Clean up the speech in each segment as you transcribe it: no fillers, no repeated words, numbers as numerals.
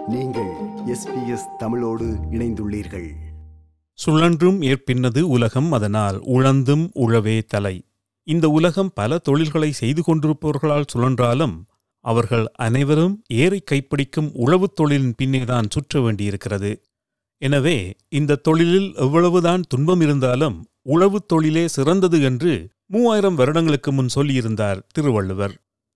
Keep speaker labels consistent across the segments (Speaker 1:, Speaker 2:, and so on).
Speaker 1: நீங்கள் SBS தமிழோடு இணைந்துள்ளீர்கள்.
Speaker 2: சுழன்றும் ஏற்பின்னது உலகம், அதனால் உழந்தும் உழவே தலை. இந்த உலகம் பல தொழில்களை செய்து கொண்டிருப்பவர்களால் சுழன்றாலும் அவர்கள் அனைவரும் ஏரை கைப்பிடிக்கும் உழவுத் தொழிலின் பின்னேதான் சுற்ற வேண்டியிருக்கிறது. எனவே இந்த தொழிலில் எவ்வளவுதான் துன்பம் இருந்தாலும் உழவுத் தொழிலே சிறந்தது என்று 3000 வருடங்களுக்கு முன் சொல்லியிருந்தார் திருவள்ளுவர்.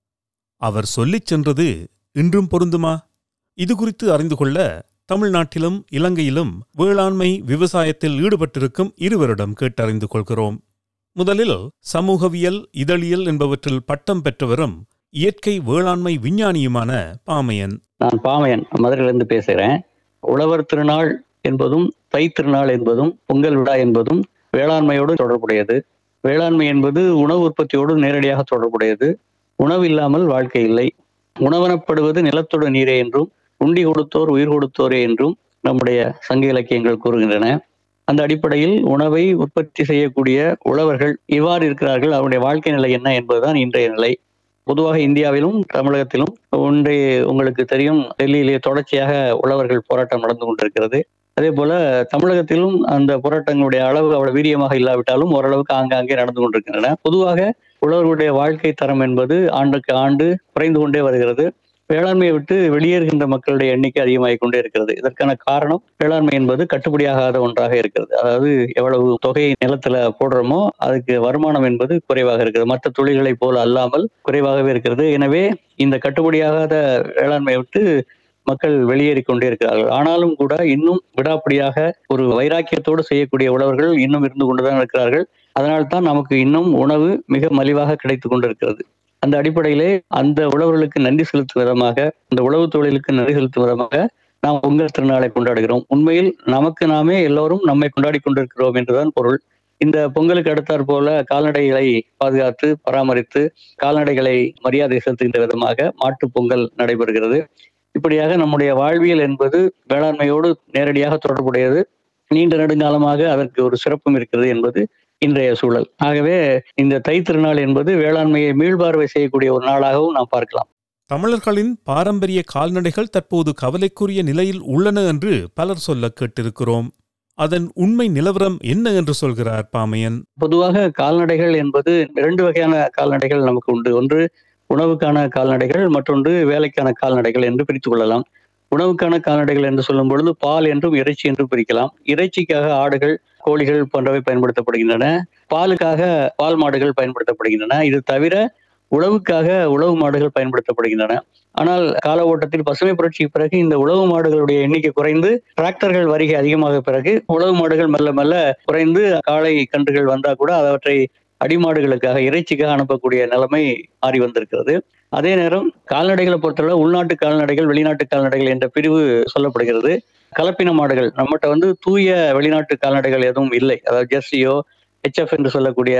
Speaker 2: அவர் சொல்லிச் சென்றது இன்றும் பொருந்துமா? இது குறித்து அறிந்து கொள்ள தமிழ்நாட்டிலும் இலங்கையிலும் வேளாண்மை விவசாயத்தில் ஈடுபட்டிருக்கும் இருவரிடம் கேட்டறிந்து கொள்கிறோம். முதலில் சமூகவியல், இதழியல் என்பவற்றில் பட்டம் பெற்றவரும் இயற்கை வேளாண்மை விஞ்ஞானியுமான பாமையன்.
Speaker 3: நான் பாமையன், மதுரையிலிருந்து பேசுகிறேன். உழவர் திருநாள் என்பதும் தை திருநாள் என்பதும் பொங்கல் விழா என்பதும் வேளாண்மையோடு தொடர்புடையது. வேளாண்மை என்பது உணவு உற்பத்தியோடு நேரடியாக தொடர்புடையது. உணவு இல்லாமல் வாழ்க்கை இல்லை. உணவனப்படுவது நிலத்தோடு நீரே என்றும் உண்டி கொடுத்தோர் உயிர் கொடுத்தோரே என்றும் நம்முடைய சங்க இலக்கியங்கள் கூறுகின்றன. அந்த அடிப்படையில் உணவை உற்பத்தி செய்யக்கூடிய உழவர்கள் இவ்வாறு இருக்கிறார்கள். அவருடைய வாழ்க்கை நிலை என்ன என்பதுதான் இன்றைய நிலை. பொதுவாக இந்தியாவிலும் தமிழகத்திலும் ஒன்றைய உங்களுக்கு தெரியும், டெல்லியிலே தொடர்ச்சியாக உழவர்கள் போராட்டம் நடந்து கொண்டிருக்கிறது. அதே போல தமிழகத்திலும் அந்த போராட்டங்களுடைய அளவு அவ்வளவு வீரியமாக இல்லாவிட்டாலும் ஓரளவுக்கு ஆங்காங்கே நடந்து கொண்டிருக்கின்றன. பொதுவாக உழவர்களுடைய வாழ்க்கை தரம் என்பது ஆண்டுக்கு ஆண்டு குறைந்து கொண்டே வருகிறது. வேளாண்மையை விட்டு வெளியேறுகின்ற மக்களுடைய எண்ணிக்கை அதிகமாகிக் கொண்டே இருக்கிறது. இதற்கான காரணம் வேளாண்மை என்பது கட்டுப்படியாகாத ஒன்றாக இருக்கிறது. அதாவது எவ்வளவு தொகையை நிலத்துல போடுறோமோ அதுக்கு வருமானம் என்பது குறைவாக இருக்கிறது. மற்ற தொழில்களை போல அல்லாமல் குறைவாகவே இருக்கிறது. எனவே இந்த கட்டுப்படியாகாத வேளாண்மையை விட்டு மக்கள் வெளியேறி கொண்டே இருக்கிறார்கள். ஆனாலும் கூட இன்னும் விடாப்பிடியாக ஒரு வைராக்கியத்தோடு செய்யக்கூடிய உழவர்கள் இன்னும் இருந்து கொண்டுதான் இருக்கிறார்கள். அதனால்தான் நமக்கு இன்னும் உணவு மிக மலிவாக கிடைத்துக் கொண்டிருக்கிறது. அந்த அடிப்படையிலே அந்த உழவர்களுக்கு நன்றி செலுத்தும் விதமாக, அந்த உழவு தொழிலுக்கு நன்றி செலுத்தும் விதமாக நாம் பொங்கல் திருநாளை கொண்டாடுகிறோம். உண்மையில் நமக்கு நாமே எல்லோரும் நம்மை கொண்டாடி கொண்டிருக்கிறோம் என்றுதான் பொருள். இந்த பொங்கலுக்கு அடுத்தாற் போல கால்நடைகளை பாதுகாத்து பராமரித்து கால்நடைகளை மரியாதை செலுத்துகின்ற விதமாக மாட்டுப் பொங்கல் நடைபெறுகிறது. இப்படியாக நம்முடைய வாழ்வியல் என்பது வேளாண்மையோடு நேரடியாக தொடர்புடையது. நீண்ட நெடுங்காலமாக அதற்கு ஒரு சிறப்பும் இருக்கிறது என்பது இன்றைய சூழல். ஆகவே இந்த தை திருநாள் என்பது வேளாண்மையை மீள்பார்வை செய்யக்கூடிய ஒரு நாளாகவும் நாம் பார்க்கலாம்.
Speaker 2: தமிழர்களின் பாரம்பரிய கால்நடைகள் தற்போது கவலைக்குரிய நிலையில் உள்ளன என்று பலர் சொல்ல கேட்டிருக்கிறோம். அதன் உண்மை நிலவரம் என்ன என்று சொல்கிறார் பாமையன்.
Speaker 3: பொதுவாக கால்நடைகள் என்பது 2 வகையான கால்நடைகள் நமக்கு உண்டு. ஒன்று உணவுக்கான கால்நடைகள், மற்றொன்று வேலைக்கான கால்நடைகள் என்று பிரித்துக் கொள்ளலாம். உணவுக்கான கால்நடைகள் என்று சொல்லும் பொழுது பால் என்றும் இறைச்சி என்றும் பிரிக்கலாம். இறைச்சிக்காக ஆடுகள், கோழிகள் போன்றவை பயன்படுத்தப்படுகின்றன. பாலுக்காக பால் மாடுகள் பயன்படுத்தப்படுகின்றன. இது தவிர உழவுக்காக உழவு மாடுகள் பயன்படுத்தப்படுகின்றன. ஆனால் கால ஓட்டத்தில் பசுமை புரட்சிக்கு பிறகு இந்த உழவு மாடுகளுடைய எண்ணிக்கை குறைந்து டிராக்டர்கள் வருகை அதிகமாக பிறகு உழவு மாடுகள் மெல்ல மெல்ல குறைந்து காளை கன்றுகள் வந்தா கூட அவற்றை அடிமாடுகளுக்காக இறைச்சிக்காக அனுப்பக்கூடிய நிலைமை மாறி வந்திருக்கிறது. அதே நேரம் கால்நடைகளை பொறுத்தவரை உள்நாட்டு கால்நடைகள், வெளிநாட்டு கால்நடைகள் என்ற பிரிவு சொல்லப்படுகிறது. கலப்பின மாடுகள் நம்மகிட்ட தூய வெளிநாட்டு கால்நடைகள் எதுவும் இல்லை. அதாவது ஜெர்சியோ, HF என்று சொல்லக்கூடிய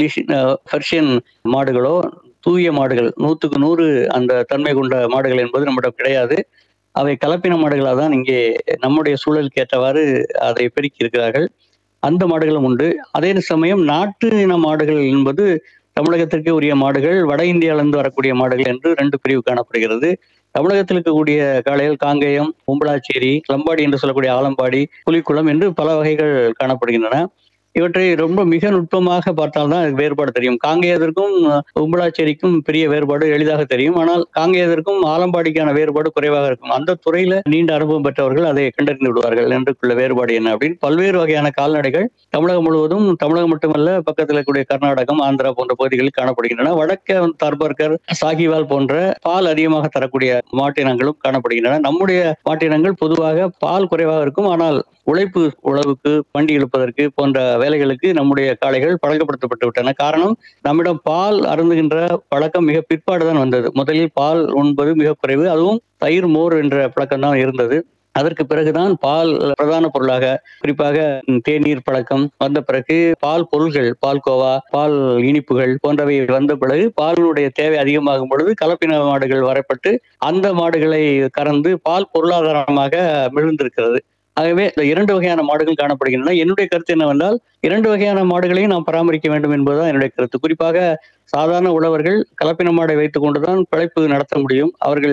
Speaker 3: பெர்ஷியன் மாடுகளோ, தூய மாடுகள் 100க்கு 100 அந்த தன்மை கொண்ட மாடுகள் என்பது நம்மிடம் கிடையாது. அவை கலப்பின மாடுகளாக தான் இங்கே நம்முடைய சூழலுக்கு ஏற்றவாறு அதை பெருக்கி இருக்கிறார்கள். அந்த மாடுகளும் உண்டு. அதே சமயம் நாட்டு இன மாடுகள் என்பது தமிழகத்திற்கு உரிய மாடுகள், வட இந்தியாவிலிருந்து வரக்கூடிய மாடுகள் என்று 2 பிரிவு காணப்படுகிறது. தமிழகத்தில் இருக்கக்கூடிய காளைகள் காங்கேயம், உம்பளாச்சேரி, லம்பாடி என்று சொல்லக்கூடிய ஆலம்பாடி, புலிக்குளம் என்று பல வகைகள் காணப்படுகின்றன. இவற்றை ரொம்ப மிக நுட்பமாக பார்த்தால்தான் வேறுபாடு தெரியும். காங்கேயத்திற்கும் உம்பளாச்சேரிக்கும் பெரிய வேறுபாடு எளிதாக தெரியும். ஆனால் காங்கேயத்திற்கும் ஆலம்பாடிக்கான வேறுபாடு குறைவாக இருக்கும். அந்த துறையில நீண்ட அனுபவம் பெற்றவர்கள் அதை கண்டறிந்து விடுவார்கள். என்றுக்குள்ள வேறுபாடு என்ன அப்படின்னு பல்வேறு வகையான கால்நடைகள் தமிழகம் முழுவதும், தமிழகம் மட்டுமல்ல பக்கத்தில் இருக்கக்கூடிய கர்நாடகம், ஆந்திரா போன்ற பகுதிகளில் காணப்படுகின்றன. வடக்கே தர்பர்கர், சாகிவால் போன்ற பால் அதிகமாக தரக்கூடிய மாட்டினங்களும் காணப்படுகின்றன. நம்முடைய மாட்டினங்கள் பொதுவாக பால் குறைவாக இருக்கும். ஆனால் உழைப்பு, உழவுக்கு, வண்டி இழுப்பதற்கு போன்ற வேலைகளுக்கு நம்முடைய காளைகள் பழக்கப்படுத்தப்பட்டு விட்டன. காரணம், நம்மிடம் பால் அருந்துகின்ற பழக்கம் மிக பிற்பாடுதான் வந்தது. முதலில் பால் உண்பது மிக குறைவு. அதுவும் தயிர், மோர் என்ற பழக்கம் தான் இருந்தது. அதற்கு பிறகுதான் பால் பிரதான பொருளாக, குறிப்பாக தேநீர் பழக்கம் வந்த பிறகு பால் பொருள்கள், பால்கோவா, பால் இனிப்புகள் போன்றவை வந்த பிறகு பாலினுடைய தேவை அதிகமாகும் பொழுது கலப்பின மாடுகள் வரப்பட்டு அந்த மாடுகளை கறந்து பால் பொருளாதாரமாக மிகுந்திருக்கிறது. ஆகவே இந்த 2 வகையான மாடுகள் காணப்படுகின்றன. என்னுடைய கருத்து என்னவென்றால் 2 வகையான மாடுகளையும் நாம் பராமரிக்க வேண்டும் என்பதுதான் என்னுடைய கருத்து. குறிப்பாக சாதாரண உழவர்கள் கலப்பின மாடை வைத்துக் கொண்டுதான் பிழைப்பு நடத்த முடியும். அவர்கள்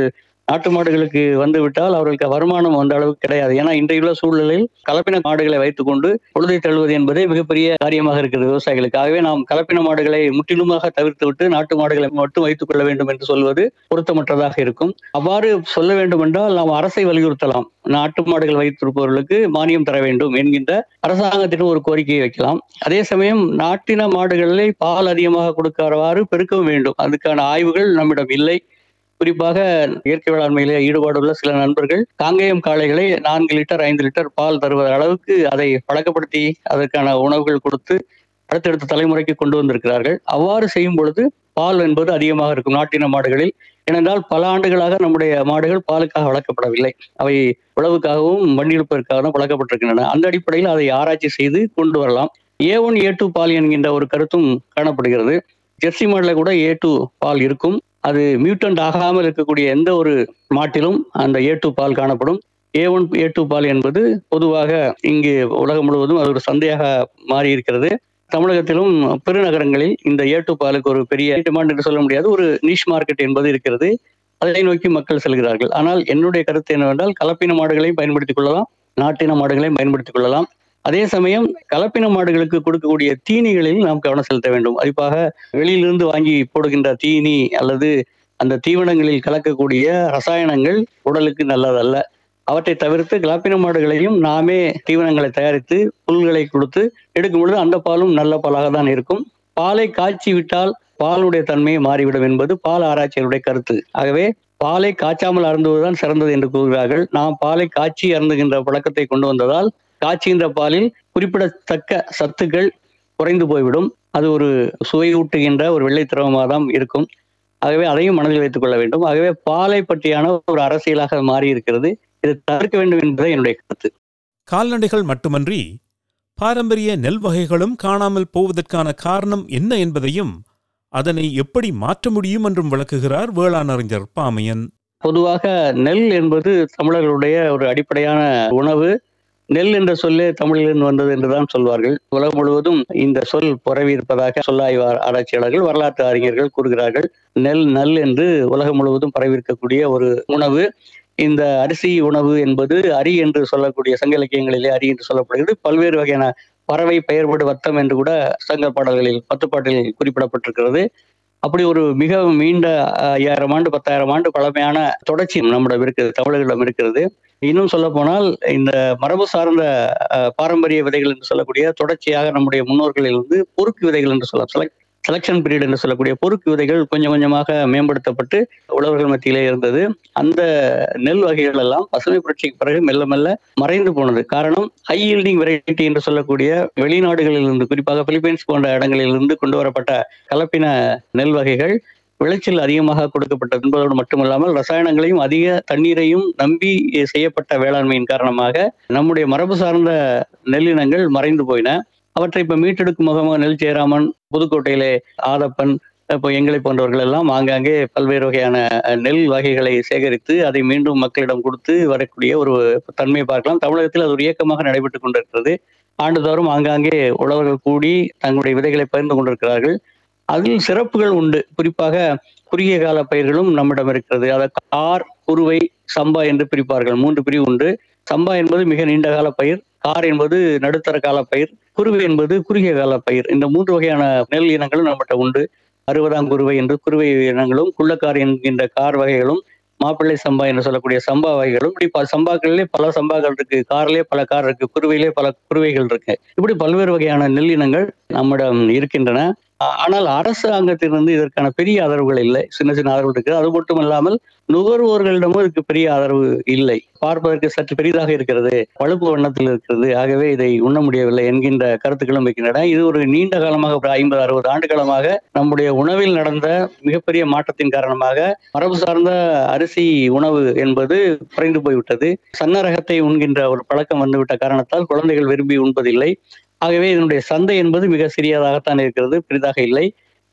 Speaker 3: நாட்டு மாடுகளுக்கு வந்துவிட்டால் அவர்களுக்கு வருமானம் அந்த அளவுக்கு கிடையாது. ஏன்னா இன்றைய உள்ள சூழ்நிலையில் கலப்பின மாடுகளை வைத்துக்கொண்டு பொழுதை தள்ளுவது என்பதே மிகப்பெரிய காரியமாக இருக்கிறது விவசாயிகளுக்கு. ஆகவே நாம் கலப்பின மாடுகளை முற்றிலுமாக தவிர்த்துவிட்டு நாட்டு மாடுகளை மட்டும் வைத்துக் கொள்ள வேண்டும் என்று சொல்வது பொருத்தமற்றதாக இருக்கும். அவ்வாறு சொல்ல வேண்டும் என்றால் நாம் அரசை வலியுறுத்தலாம். நாட்டு மாடுகள் வைத்திருப்பவர்களுக்கு மானியம் தர வேண்டும் என்கின்ற அரசாங்கத்திடம் ஒரு கோரிக்கையை வைக்கலாம். அதே சமயம் நாட்டின மாடுகளை பால் அதிகமாக கொடுக்கிறவாறு பெருக்கவும் வேண்டும். அதுக்கான ஆய்வுகள் நம்மிடம் இல்லை. குறிப்பாக இயற்கை வேளாண்மையிலே ஈடுபாடுள்ள சில நண்பர்கள் காங்கேயம் காளைகளை 4 லிட்டர் 5 லிட்டர் பால் தருவத அளவுக்கு அதை பழக்கப்படுத்தி அதற்கான உணவுகள் கொடுத்து அடுத்தடுத்த தலைமுறைக்கு கொண்டு வந்திருக்கிறார்கள். அவ்வாறு செய்யும் பொழுது பால் என்பது அதிகமாக இருக்கும் நாட்டின மாடுகளில். ஏனென்றால் பல ஆண்டுகளாக நம்முடைய மாடுகள் பாலுக்காக வளர்க்கப்படவில்லை. அவை உழவுக்காகவும் வண்டியிழுப்பதற்காக தான் வளர்க்கப்பட்டிருக்கின்றன. அந்த அடிப்படையில் அதை ஆராய்ச்சி செய்து கொண்டு வரலாம். A1 A2 பால் என்கின்ற ஒரு கருத்தும் காணப்படுகிறது. ஜெர்சி மாடுல கூட A2 பால் இருக்கும். அது மியூட்டன்ட் ஆகாமல் இருக்கக்கூடிய எந்த ஒரு மாட்டிலும் அந்த A2 பால் காணப்படும். A1 A2 பால் என்பது பொதுவாக இங்கு உலகம் முழுவதும் அது ஒரு சந்தையாக மாறி இருக்கிறது. தமிழகத்திலும் பெருநகரங்களில் இந்த A2 பாலுக்கு ஒரு பெரிய டிமாண்ட் என்று சொல்ல முடியாது. ஒரு நீஷ் மார்க்கெட் என்பது இருக்கிறது. அதை நோக்கி மக்கள் செல்கிறார்கள். ஆனால் என்னுடைய கருத்து என்னவென்றால் கலப்பின மாடுகளையும் பயன்படுத்திக் கொள்ளலாம், நாட்டின மாடுகளையும் பயன்படுத்திக் கொள்ளலாம். அதே சமயம் கலப்பின மாடுகளுக்கு கொடுக்கக்கூடிய தீனிகளில் நாம் கவனம் செலுத்த வேண்டும். குறிப்பாக வெளியிலிருந்து வாங்கி போடுகின்ற தீனி அல்லது அந்த தீவனங்களில் கலக்கக்கூடிய ரசாயனங்கள் உடலுக்கு நல்லதல்ல. அவற்றை தவிர்த்து கலப்பின மாடுகளையும் நாமே தீவனங்களை தயாரித்து புல்களை கொடுத்து எடுக்கும் பொழுது அந்த பாலும் நல்ல பாலாக தான் இருக்கும். பாலை காய்ச்சி விட்டால் பாலுடைய தன்மையை மாறிவிடும் என்பது பால் ஆராய்ச்சியருடைய கருத்து. ஆகவே பாலை காய்ச்சாமல் அருந்துவதுதான் சிறந்தது என்று கூறுகிறார்கள். நாம் பாலை காய்ச்சி அருந்துகின்ற பழக்கத்தை கொண்டு வந்ததால் காய்ச்சுகின்ற பாலில் குறிப்பிடத்தக்க சத்துக்கள் குறைந்து போய்விடும். அது ஒரு சுவையூட்டுகின்ற ஒரு வெள்ளை திரவமாக தான் இருக்கும். ஆகவே அதையும் மனதில் வைத்துக் கொள்ள வேண்டும். ஆகவே பாலை பற்றியான ஒரு அரசியலாக மாறி இருக்கிறது. இதை தவிர்க்க வேண்டும் என்பதே என்னுடைய கருத்து.
Speaker 2: கால்நடைகள் மட்டுமன்றி பாரம்பரிய நெல் வகைகளும் காணாமல் போவதற்கான காரணம் என்ன என்பதையும் அதனை எப்படி மாற்ற முடியும் என்றும் விளக்குகிறார் வேளாண் அறிஞர் பாமையன்.
Speaker 3: பொதுவாக நெல் என்பது தமிழர்களுடைய ஒரு அடிப்படையான உணவு. நெல் என்ற சொல்லே தமிழிலிருந்து வந்தது என்றுதான் சொல்வார்கள். உலகம் முழுவதும் இந்த சொல் பரவி இருப்பதாக சொல்லாய்வு ஆராய்ச்சியாளர்கள், வரலாற்று அறிஞர்கள் கூறுகிறார்கள். நெல் என்று உலகம் முழுவதும் பரவி இருக்கக்கூடிய ஒரு உணவு. இந்த அரிசி உணவு என்பது அரி என்று சொல்லக்கூடிய சங்க இலக்கியங்களிலே அரி என்று சொல்லப்படுகிறது. பல்வேறு வகையான பறவை பெயர்படு வத்தம் என்று கூட சங்க பாடல்களில் 10 பாட்டில் குறிப்பிடப்பட்டிருக்கிறது. அப்படி ஒரு மிக நீண்ட 5000 ஆண்டு 10,000 ஆண்டு பழமையான தொடர்ச்சி நம்மிடம் இருக்கிறது, தமிழர்களிடம் இருக்கிறது. இன்னும் சொல்ல போனால் இந்த மரபு சார்ந்த பாரம்பரிய விதைகள் என்று சொல்லக்கூடிய தொடர்ச்சியாக நம்முடைய முன்னோர்களிலிருந்து பொறுக்கு விதைகள் என்று சொல்லலாம், செலக்ஷன் பீரியட் என்று சொல்லக்கூடிய பொறுக்கு விதைகள் கொஞ்சம் கொஞ்சமாக மேம்படுத்தப்பட்டு உழவர்கள் மத்தியிலே இருந்தது. அந்த நெல் வகைகள் எல்லாம் பசுமை புரட்சிக்கு பிறகு மெல்ல மெல்ல மறைந்து போனது. காரணம் ஹை ஈல்டிங் வெரைட்டி என்று சொல்லக்கூடிய வெளிநாடுகளில் இருந்து, குறிப்பாக பிலிப்பைன்ஸ் போன்ற இடங்களில் இருந்து கொண்டு வரப்பட்ட கலப்பின நெல் வகைகள் விளைச்சல் அதிகமாக கொடுக்கப்பட்டது என்பதோடு மட்டுமல்லாமல் ரசாயனங்களையும் அதிக தண்ணீரையும் நம்பி செய்யப்பட்ட வேளாண்மையின் காரணமாக நம்முடைய மரபு சார்ந்த நெல்லினங்கள் மறைந்து போயின. அவற்றை இப்ப மீட்டெடுக்கும் முகமாக நெல் ஜெயராமன், புதுக்கோட்டையிலே ஆதப்பன், இப்போ எங்களை போன்றவர்கள் எல்லாம் ஆங்காங்கே பல்வேறு வகையான நெல் வகைகளை சேகரித்து அதை மீண்டும் மக்களிடம் கொடுத்து வரக்கூடிய ஒரு தன்மையை பார்க்கலாம். தமிழகத்தில் அது ஒரு இயக்கமாக நடைபெற்றுக் கொண்டிருக்கிறது. ஆண்டுதோறும் ஆங்காங்கே உழவர்கள் கூடி தங்களுடைய விதைகளை பகிர்ந்து கொண்டிருக்கிறார்கள். அதில் சிறப்புகள் உண்டு. குறிப்பாக குறுகிய கால பயிர்களும் நம்மிடம் இருக்கிறது. அதை கார், குறுவை, சம்பா என்று பிரிப்பார்கள். 3 பிரிவு உண்டு. சம்பா என்பது மிக நீண்ட கால பயிர், கார் என்பது நடுத்தர கால பயிர், குறுவை என்பது குறுகிய கால பயிர். இந்த 3 வகையான நெல் இனங்களும் நம்மகிட்ட உண்டு. 60ஆம் குறுவை என்று குறுவை இனங்களும், குள்ளக்கார் என்கின்ற கார் வகைகளும், மாப்பிள்ளை சம்பா என்று சொல்லக்கூடிய சம்பா வகைகளும், இப்படி சம்பாக்களிலே பல சம்பாக்கள் இருக்கு, கார்லயே பல கார் இருக்கு, குறுவையிலே பல குறுவைகள் இருக்கு. இப்படி பல்வேறு வகையான நெல் இனங்கள் நம்மிடம் இருக்கின்றன. ஆனால் அரசாங்கத்திலிருந்து இதற்கான பெரிய ஆதரவுகள் இல்லை. சின்ன சின்ன ஆதரவுகள் இருக்கு. அது மட்டும் இல்லாமல் நுகர்வோர்களிடமும் இதுக்கு பெரிய ஆதரவு இல்லை. பார்ப்பதற்கு சற்று பெரிதாக இருக்கிறது, பழுப்பு வண்ணத்தில் இருக்கிறது, ஆகவே இதை உண்ண முடியவில்லை என்கின்ற கருத்துக்களும் இருக்கின்றன. இது ஒரு நீண்ட காலமாக, ஒரு 50-60 ஆண்டு காலமாக நம்முடைய உணவில் நடந்த மிகப்பெரிய மாற்றத்தின் காரணமாக மரபு சார்ந்த அரிசி உணவு என்பது குறைந்து போய்விட்டது. சன்ன ரகத்தை உண்கின்ற ஒரு பழக்கம் வந்துவிட்ட காரணத்தால் குழந்தைகள் விரும்பி உண்பதில்லை. ஆகவே இதனுடைய சந்தை என்பது மிக சிறியதாகத்தான் இருக்கிறது, பெரிதாக இல்லை.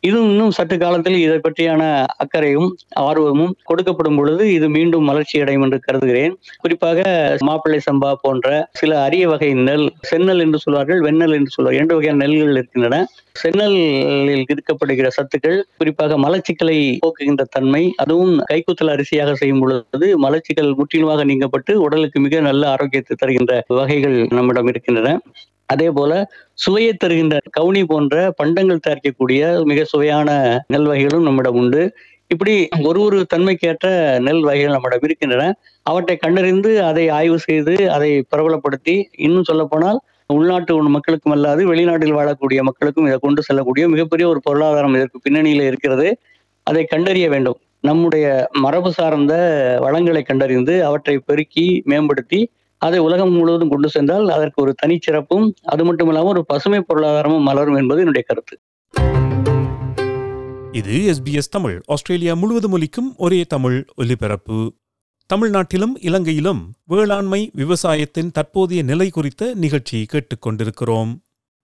Speaker 3: இது இன்னும் சற்று காலத்தில் இதை பற்றியான அக்கறையும் ஆர்வமும் கொடுக்கப்படும் பொழுது இது மீண்டும் வளர்ச்சி அடையும் என்று கருதுகிறேன். குறிப்பாக மாப்பிள்ளை சம்பா போன்ற சில அரிய வகை நெல், செந்நெல் என்று சொல்வார்கள், வெண்ணெல் என்று சொல்வார்கள். 2 வகையான நெல்கள் இருக்கின்றன. செந்நெல்லில் இருக்கப்படுகிற சத்துக்கள் குறிப்பாக மலச்சிக்கலை போக்குகின்ற தன்மை, அதுவும் கைக்குத்தல் அரிசியாக செய்யும் பொழுது மலச்சிக்கல் முற்றிலுமாக நீங்கப்பட்டு உடலுக்கு மிக நல்ல ஆரோக்கியத்தை தருகின்ற வகைகள் நம்மிடம் இருக்கின்றன. அதே போல சுவையை தருகின்ற கவுனி போன்ற பண்டங்கள் தயாரிக்கக்கூடிய மிக சுவையான நெல் வகைகளும் நம்மிடம் உண்டு. இப்படி ஒரு தன்மைக்கேற்ற நெல் வகைகள் நம்மிடம் இருக்கின்றன. அவற்றை கண்டறிந்து அதை ஆய்வு செய்து அதை பிரபலப்படுத்தி, இன்னும் சொல்லப்போனால் உள்நாட்டு மக்களுக்கும் அல்லாது வெளிநாட்டில் வாழக்கூடிய மக்களுக்கும் இதை கொண்டு செல்லக்கூடிய மிகப்பெரிய ஒரு பொருளாதாரம் இதற்கு பின்னணியில இருக்கிறது. அதை கண்டறிய வேண்டும். நம்முடைய மரபு சார்ந்த வளங்களை கண்டறிந்து அவற்றை பெருக்கி மேம்படுத்தி அதை உலகம் முழுவதும் கொண்டு சென்றால் அதற்கு ஒரு தனிச்சிறப்பும், அது மட்டும் இல்லாமல் ஒரு பசுமை பொருளாதாரமும் மலரும் என்பது என்னுடைய கருத்து.
Speaker 2: இது SBS தமிழ், ஆஸ்திரேலியா முழுவதும் ஒலிக்கும் ஒரே தமிழ் ஒலிபரப்பு. தமிழ்நாட்டிலும் இலங்கையிலும் வேளாண்மை விவசாயத்தின் தற்போதைய நிலை குறித்த நிகழ்ச்சி கேட்டுக்கொண்டிருக்கிறோம்.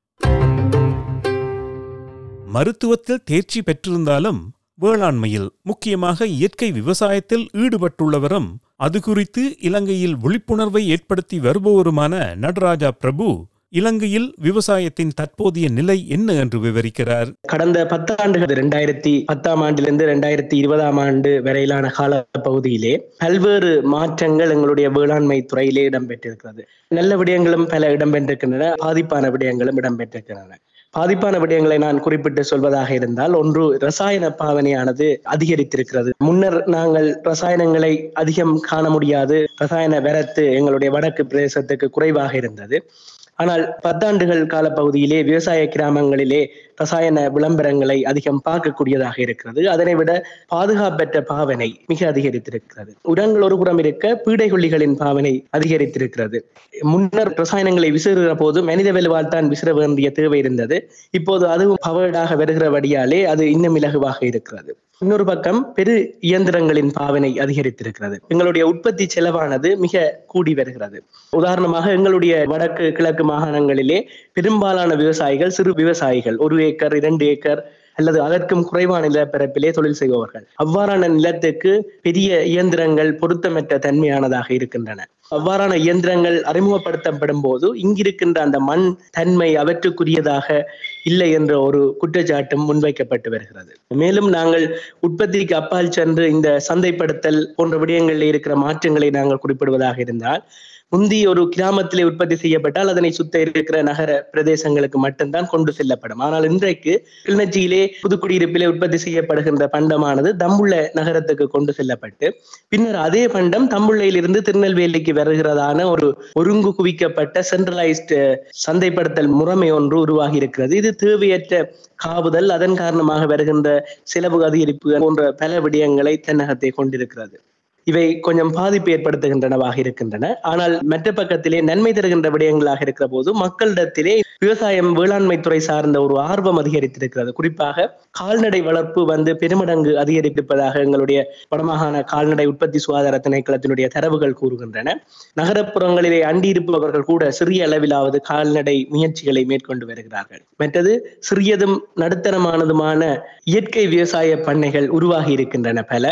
Speaker 2: மருத்துவத்தில் தேர்ச்சி பெற்றிருந்தாலும் வேளாண்மையில், முக்கியமாக இயற்கை விவசாயத்தில் ஈடுபட்டுள்ளவரும் அது குறித்து இலங்கையில் விழிப்புணர்வை ஏற்படுத்தி வருபவருமான நடராஜா பிரபு இலங்கையில் விவசாயத்தின் தற்போதைய நிலை என்ன என்று விவரிக்கிறார்.
Speaker 4: கடந்த 10 ஆண்டுகள் 2010 ஆண்டிலிருந்து 2020 ஆண்டு வரையிலான கால பகுதியிலே பல்வேறு மாற்றங்கள் எங்களுடைய வேளாண்மை துறையிலே இடம்பெற்றிருக்கிறது. நல்ல விடயங்களும் பல இடம்பெற்றிருக்கின்றன, பாதிப்பான விடயங்களும் இடம்பெற்றிருக்கின்றன. பாதிப்பான விடயங்களை நான் குறிப்பிட்டு சொல்வதாக இருந்தால், ஒன்று, ரசாயன பாவனையானது அதிகரித்திருக்கிறது. முன்னர் நாங்கள் ரசாயனங்களை அதிகம் காண முடியாது, ரசாயன வரத்து எங்களுடைய வடக்கு பிரதேசத்துக்கு குறைவாக இருந்தது. ஆனால் 10 ஆண்டுகள் காலப்பகுதியிலே விவசாய கிராமங்களிலே ரசாயன விளம்பரங்களை அதிகம் பார்க்கக்கூடியதாக இருக்கிறது. அதனை விட பாதுகாப்பற்ற பாவனை மிக அதிகரித்திருக்கிறது. உரங்கள் ஒரு புறம் இருக்க, பீடைகொல்லிகளின் பாவனை அதிகரித்திருக்கிறது. முன்னர் ரசாயனங்களை விசிறுகிற போது மனித வலுவால் தான் விசிற வேண்டிய தேவை இருந்தது. இப்போது அதுவும் பவர்டாக வருகிறபடியாலே அது இன்னும் இலகுவாக இருக்கிறது. இன்னொரு பக்கம் பெரு இயந்திரங்களின் பாவனை அதிகரித்திருக்கிறது. எங்களுடைய உற்பத்தி செலவானது மிக கூடி வருகிறது. உதாரணமாக எங்களுடைய வடக்கு கிழக்கு மாகாணங்களிலே பெரும்பாலான விவசாயிகள் சிறு விவசாயிகள், 1 ஏக்கர் 2 ஏக்கர் அல்லது அதற்கும் குறைவான நிலப்பரப்பிலே தொழில் செய்பவர்கள். அவ்வாறான நிலத்துக்கு பெரிய இயந்திரங்கள் பொருத்தமற்ற தன்மையானதாக இருக்கின்றன. அவ்வாறான இயந்திரங்கள் அறிமுகப்படுத்தப்படும் போது இங்கிருக்கின்ற அந்த மண் தன்மை அவற்றுக்குரியதாக இல்லை என்ற ஒரு குற்றச்சாட்டும் முன்வைக்கப்பட்டு வருகிறது. மேலும் நாங்கள் உற்பத்திக்கு அப்பால் சென்று இந்த சந்தைப்படுத்தல் போன்ற விடயங்களில் இருக்கிற மாற்றங்களை நாங்கள் குறிப்பிடுவதாக இருந்தால், முந்தி ஒரு கிராமத்திலே உற்பத்தி செய்யப்பட்டால் அதனை சுத்த இருக்கிற நகர பிரதேசங்களுக்கு மட்டும்தான் கொண்டு செல்லப்படும். ஆனால் இன்றைக்கு கிளிநொச்சியிலே புதுக்குடியிருப்பிலே உற்பத்தி செய்யப்படுகின்ற பண்டமானது தம்புள்ள நகரத்துக்கு கொண்டு செல்லப்பட்டு பின்னர் அதே பண்டம் தம்புள்ளையிலிருந்து திருநெல்வேலிக்கு வருகிறதான ஒரு ஒருங்கு குவிக்கப்பட்ட சென்ட்ரலைஸ்டு சந்தைப்படுத்தல் முறைமை ஒன்று உருவாகி இருக்கிறது. இது தேவையற்ற காவுதல், அதன் காரணமாக வருகின்ற செலவு அதிகரிப்பு போன்ற பல விடயங்களை தென்னகத்தை கொண்டிருக்கிறது. இவை கொஞ்சம் பாதிப்பு ஏற்படுத்துகின்றனவாக இருக்கின்றன. ஆனால் மற்ற பக்கத்திலே நன்மை தருகின்ற விடயங்களாக இருக்கிற போது மக்களிடத்திலே விவசாயம் வேளாண்மை துறை சார்ந்த ஒரு ஆர்வம் அதிகரித்திருக்கிறது. குறிப்பாக கால்நடை வளர்ப்பு பெருமடங்கு அதிகரித்திருப்பதாக எங்களுடைய வடமாகாண கால்நடை உற்பத்தி சுகாதார திணைக்களத்தினுடைய தரவுகள் கூறுகின்றன. நகரப்புறங்களிலே அண்டியிருப்பவர்கள் கூட சிறிய அளவிலாவது கால்நடை முயற்சிகளை மேற்கொண்டு வருகிறார்கள். மற்றது, சிறியதும் நடுத்தரமானதுமான இயற்கை விவசாய பண்ணைகள் உருவாகி இருக்கின்றன பல.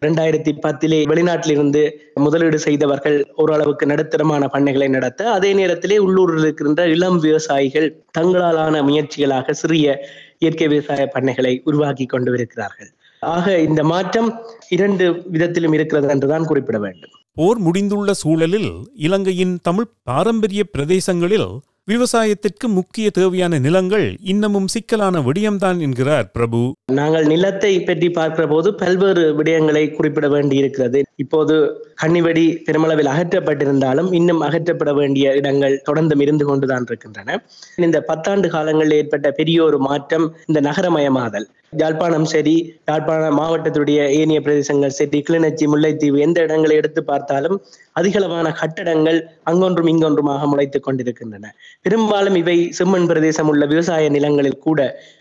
Speaker 4: 2010 வெளிநாட்டிலிருந்து முதலீடு செய்தவர்கள் ஓரளவுக்கு நடுத்தரமான பண்ணைகளை நடத்த, அதே நேரத்திலே உள்ளூரில் இருக்கின்ற இளம் விவசாயிகள் தங்களாலான முயற்சிகளாக சிறிய இயற்கை விவசாய பண்ணைகளை உருவாக்கி கொண்டு வருகிறார்கள். ஆக இந்த மாற்றம் 2 விதத்திலும் இருக்கிறது என்றுதான் குறிப்பிட வேண்டும்.
Speaker 2: போர் முடிந்துள்ள சூழலில் இலங்கையின் தமிழ் பாரம்பரிய பிரதேசங்களில் விவசாயத்திற்கு முக்கிய தேவையான நிலங்கள் இன்னமும் சிக்கலான விடயம்தான் என்கிறார் பிரபு.
Speaker 4: நாங்கள் நிலத்தை பற்றி பார்க்கிற போது பல்வேறு விடயங்களை குறிப்பிட வேண்டி இருக்கிறது. இப்போது கன்னிவெடி பெருமளவில் அகற்றப்பட்டிருந்தாலும் இன்னும் அகற்றப்பட வேண்டிய இடங்கள் தொடர்ந்தும் இருந்து கொண்டுதான் இருக்கின்றன. இந்த 10 ஆண்டு காலங்களில் ஏற்பட்ட பெரிய ஒரு மாற்றம் இந்த நகரமயமாதல். யாழ்ப்பாணம் சரி, யாழ்ப்பாண மாவட்டத்துடைய ஏனைய பிரதேசங்கள் சரி, கிளிநொச்சி, முல்லைத்தீவு, எந்த இடங்களை எடுத்து பார்த்தாலும் அதிகளவான கட்டடங்கள் அங்கொன்றும் இங்கொன்றுமாக முளைத்துக் கொண்டிருக்கின்றன. பெரும்பாலும் இவை செம்மண் பிரதேசம் உள்ள விவசாய நிலங்களில் கூட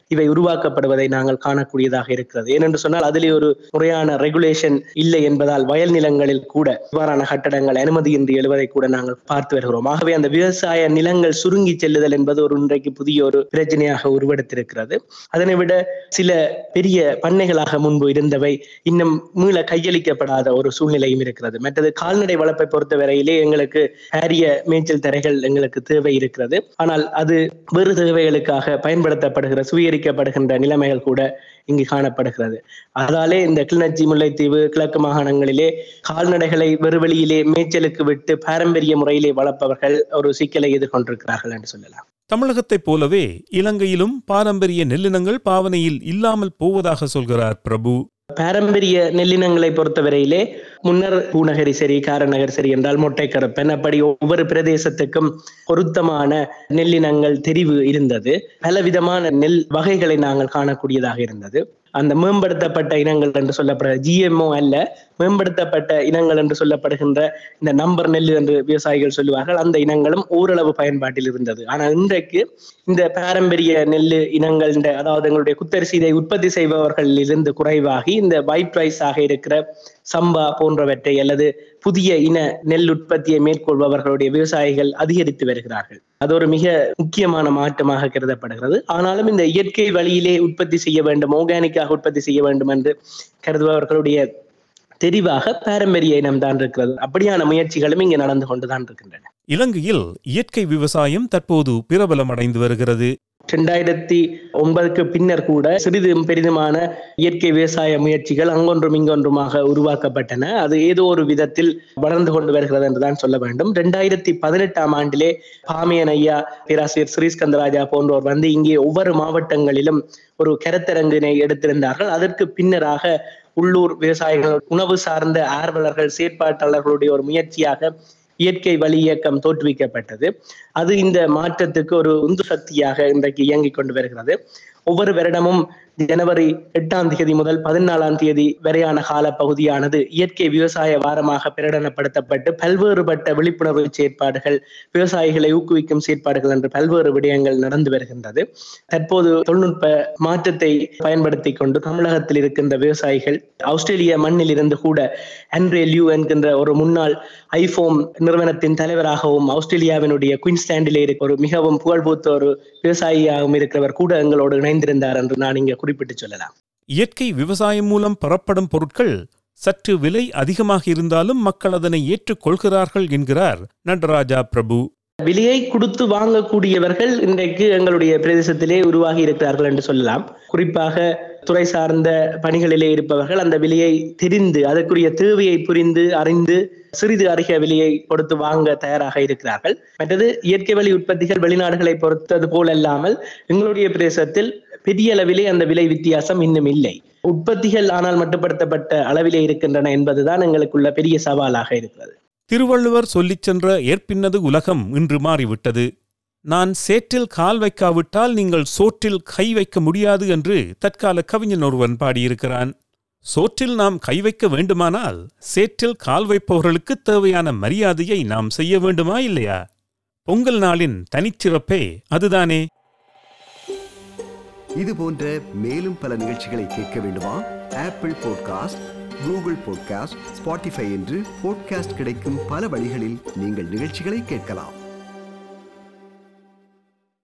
Speaker 4: இவை உருவாக்கப்படுவதை நாங்கள் காணக்கூடியதாக இருக்கிறது. ஏனென்று சொன்னால் அதிலே ஒரு முறையான ரெகுலேஷன் இல்லை என்பதால் வயல் நிலங்களில் கூட இவ்வாறான கட்டடங்கள் அனுமதியின்றி எழுவதை கூட நாங்கள் பார்த்து வருகிறோம். ஆகவே அந்த விவசாய நிலங்கள் சுருங்கி செல்லுதல் என்பது ஒரு இன்றைக்கு புதிய ஒரு பிரச்சனையாக உருவெடுத்திருக்கிறது. அதனை விட சில பெரிய பண்ணைகளாக முன்பு இருந்தவை இன்னும் மீள கையளிக்கப்படாத ஒரு சூழ்நிலையும் இருக்கிறது. மற்றது கால்நடை வளர்ப்பை பொறுத்தவரையிலே எங்களுக்கு பாரிய மேய்ச்சல் தரைகள் எங்களுக்கு தேவை இருக்கிறது. ஆனால் அது வேறு தேவைகளுக்காக பயன்படுத்தப்படுகிற சுவீகரிக்கப்படுகின்ற நிலைமைகள் கூட இங்கு காணப்படுகிறது. அதாலே இந்த கிளிநொச்சி, முல்லைத்தீவு, கிழக்கு மாகாணங்களிலே கால்நடைகளை வெறுவெளியிலே மேய்ச்சலுக்கு விட்டு பாரம்பரிய முறையிலே வளர்ப்பவர்கள் ஒரு சிக்கலை எதிர்கொண்டிருக்கிறார்கள் என்று சொல்லலாம்.
Speaker 2: தமிழகத்தைப் போலவே இலங்கையிலும் பாரம்பரிய நெல்லினங்கள் பாவனையில் இல்லாமல் போவதாக சொல்கிறார் பிரபு.
Speaker 4: பாரம்பரிய நெல்லினங்களை பொறுத்தவரையிலே முன்னர் பூநகரி சரி, காரநகர் சரி என்றால் மொட்டை கருப்பன், அப்படி ஒவ்வொரு பிரதேசத்துக்கும் பொருத்தமான நெல்லினங்கள் தெரிவு இருந்தது. பலவிதமான நெல் வகைகளை நாங்கள் காணக்கூடியதாக இருந்தது. அந்த மேம்படுத்தப்பட்ட இனங்கள் என்று சொல்லப்படுகிற GMO அல்ல, மேம்படுத்தப்பட்ட இனங்கள் என்று சொல்லப்படுகின்ற இந்த நம்பர் நெல் என்று விவசாயிகள் சொல்லுவார்கள், அந்த இனங்களும் ஓரளவு பயன்பாட்டில் இருந்தது. ஆனால் இன்றைக்கு இந்த பாரம்பரிய நெல் இனங்கள், அதாவது எங்களுடைய குத்தரிசி இதை உற்பத்தி செய்பவர்களில் இருந்து குறைவாகி இந்த ஒயிட் ரைஸ் ஆக இருக்கிற சம்பா போன்றவற்றை அல்லது புதிய இன நெல் உற்பத்தியை மேற்கொள்பவர்களுடைய விவசாயிகள் அதிகரித்து வருகிறார்கள். அது ஒரு மிக முக்கியமான மாற்றமாக கருதப்படுகிறது. ஆனாலும் இந்த இயற்கை வழியிலே உற்பத்தி செய்ய வேண்டும், ஆர்கானிக்காக உற்பத்தி செய்ய வேண்டும் என்று கருதுபவர்களுடைய தெரிவாக பாரம்பரிய இனம் தான் இருக்கிறது. அப்படியான முயற்சிகளும் இங்கே நடந்து கொண்டுதான் இருக்கின்றன.
Speaker 2: இலங்கையில் இயற்கை விவசாயம் தற்போது பிரபலமடைந்து வருகிறது.
Speaker 4: 2009 பின்னர் கூட சிறிதும் பெரிதுமான இயற்கை விவசாய முயற்சிகள் அங்கொன்றும் இங்கொன்றுமாக உருவாக்கப்பட்டன. அது ஏதோ ஒரு விதத்தில் வளர்ந்து கொண்டு வருகிறது என்றுதான் சொல்ல வேண்டும். 2018 ஆண்டிலே பாமியன் ஐயா, பேராசிரியர் ஸ்ரீஸ்கந்தராஜா போன்றோர் வந்து இங்கே ஒவ்வொரு மாவட்டங்களிலும் ஒரு கருத்தரங்கினை எடுத்திருந்தார்கள். அதற்கு பின்னராக உள்ளூர் விவசாயிகள், உணவு சார்ந்த ஆர்வலர்கள், செயற்பாட்டாளர்களுடைய ஒரு முயற்சியாக இயற்கை வழி இயக்கம் தோற்றுவிக்கப்பட்டது. அது இந்த மாற்றத்துக்கு ஒரு உந்து சக்தியாக இன்றைக்கு இயங்கிக் கொண்டு வருகிறது. ஒவ்வொரு வருடமும் ஜனவரி 8 முதல் 14 வரையான கால பகுதியானது இயற்கை விவசாய வாரமாக பிரகடனப்படுத்தப்பட்டு பல்வேறுபட்ட விழிப்புணர்வு செயற்பாடுகள், விவசாயிகளை ஊக்குவிக்கும் செயற்பாடுகள் என்று பல்வேறு விடயங்கள் நடந்து வருகின்றது. தற்போது தொழில்நுட்ப மாற்றத்தை பயன்படுத்தி கொண்டு தமிழகத்தில் இருக்கின்ற விவசாயிகள் ஆஸ்திரேலிய மண்ணில் இருந்து கூட ஆண்ட்ரே லியூ என்கின்ற ஒரு முன்னாள் ஐஃபோம் நிறுவனத்தின் தலைவராகவும் ஆஸ்திரேலியாவினுடைய குயின்ஸ்லாண்டிலே இருக்க ஒரு மிகவும் புகழ்பூத்த ஒரு விவசாயியாகவும் இருக்கிறவர் கூட எங்களோடு இணைந்திருந்தார் என்று நான் இங்கே குறிப்பிட்டு சொல்லலாம்.
Speaker 2: இயற்கை விவசாயம் மூலம் பெறப்படும் பொருட்கள் சற்று விலை அதிகமாக இருந்தாலும் மக்கள் அதனை ஏற்றுக்கொள்கிறார்கள் என்கிறார் நடராஜா பிரபு.
Speaker 4: விலையை கொடுத்து வாங்கக்கூடியவர்கள் இன்றைக்கு எங்களுடைய பிரதேசத்திலே உருவாகி இருக்கிறார்கள் என்று சொல்லலாம். குறிப்பாக துறை சார்ந்த பணிகளிலே இருப்பவர்கள் அந்த விலையை தெரிந்து, அதற்குரிய தேவையை புரிந்து அறிந்து சிறிது அதிக விலையை கொடுத்து வாங்க தயாராக இருக்கிறார்கள். மற்றது இயற்கை வழி உற்பத்திகள் வெளிநாடுகளை பொறுத்தது போலல்லாமல் எங்களுடைய பிரதேசத்தில் பெரிய அளவிலே அந்த விலை வித்தியாசம் இன்னும் இல்லை. உற்பத்திகள் ஆனால் மட்டுப்படுத்தப்பட்ட அளவிலே இருக்கின்றன என்பதுதான் எங்களுக்குள்ள பெரிய சவாலாக இருக்கிறது.
Speaker 2: திருவள்ளுவர் சொல்லிச் சென்ற ஏற்பின்னது உலகம் இன்று மாறிவிட்டது. நான் சேற்றில் கால் வைக்காவிட்டால் நீங்கள் சோற்றில் கை வைக்க முடியாது என்று தற்கால கவிஞன் ஒருவன் பாடியிருக்கிறான். சோற்றில் நாம் கை வைக்க வேண்டுமானால் சேற்றில் கால் வைப்பவர்களுக்கு தேவையான மரியாதையை நாம் செய்ய வேண்டுமா இல்லையா? பொங்கல் நாளின் தனிச்சிறப்பே அதுதானே.
Speaker 1: இது போன்ற மேலும் பல நிகழ்ச்சிகளை கேட்க வேண்டுமா? Apple podcast, Google podcast, Spotify என்று பாட்காஸ்ட் கிடைக்கும் பல வழிகளில் நீங்கள் நிகழ்ச்சிகளை கேட்கலாம்.